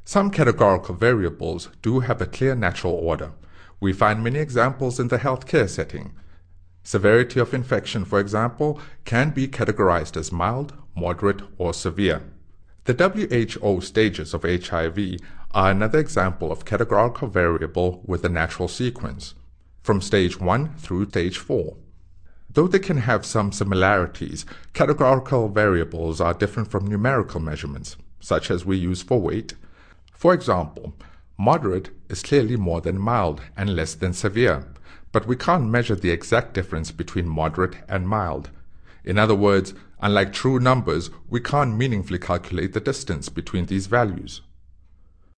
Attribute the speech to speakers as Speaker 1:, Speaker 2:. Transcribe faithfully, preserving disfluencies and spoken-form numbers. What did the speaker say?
Speaker 1: Some categorical variables do have a clear natural order. We find many examples in the healthcare setting. Severity of infection, for example, can be categorized as mild, moderate, or severe. The W H O stages of H I V are another example of categorical variable with a natural sequence, from stage one through stage four. Though they can have some similarities, categorical variables are different from numerical measurements, such as we use for weight. For example, moderate is clearly more than mild and less than severe, but we can't measure the exact difference between moderate and mild. In other words, unlike true numbers, we can't meaningfully calculate the distance between these values.